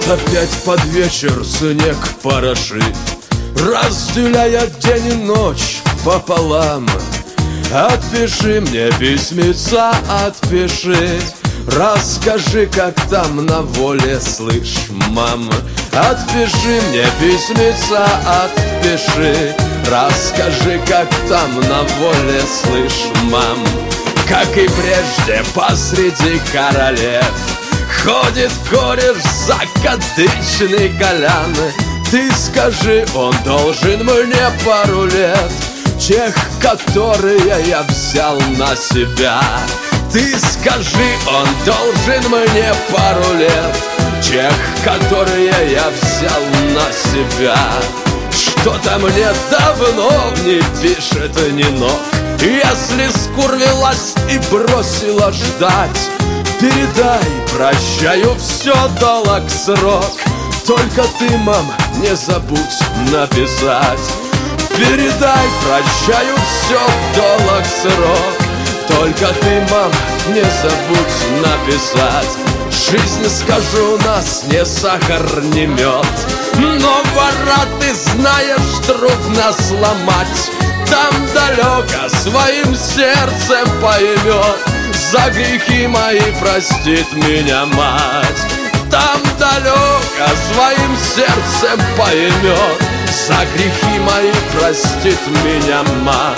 Вот опять под вечер снег порошит, разделяя день и ночь пополам. Отпиши мне письмеца, отпиши, расскажи, как там на воле, слышь, мам. Отпиши мне письмеца, отпиши, расскажи, как там на воле, слышь, мам. Как и прежде посреди королев ходит кореш закадычный Колян. Ты скажи, он должен мне пару лет, тех, которые я взял на себя. Ты скажи, он должен мне пару лет, тех, которые я взял на себя. Что-то мне давно не пишет Нинок, если скурвилась и бросила ждать. Передай, прощаю, все долг срок, только ты, мам, не забудь написать. Передай, прощаю, все долг срок, только ты, мам, не забудь написать. Жизнь, скажу, нас не сахар, не мед, но вора, ты знаешь, трудно сломать. Там далеко своим сердцем поймет, за грехи мои простит меня мать. Там далеко своим сердцем поймет, за грехи мои простит меня мать.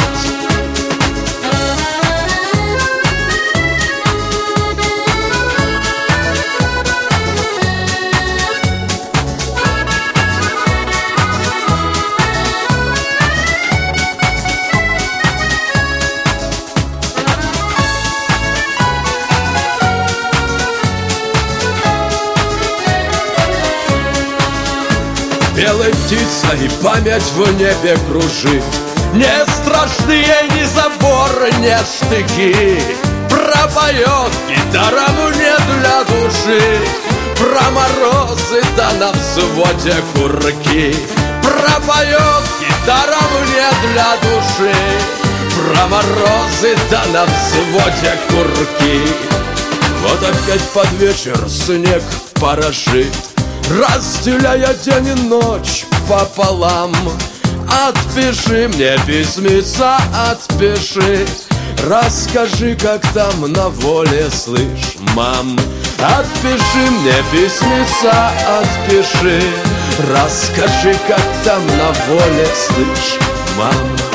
Белой птицей память в небе кружит, не страшные ни заборы, ни штыки. Пропоет гитара мне для души про морозы, да на взводе курки. Пропоет гитара мне для души про морозы, да на взводе курки. Вот опять под вечер снег порошит, разделяя день и ночь пополам. Отпиши мне письмеца, отпиши, расскажи, как там на воле, слышь, мам. Отпиши мне письмеца, отпиши, расскажи, как там на воле, слышь, мам.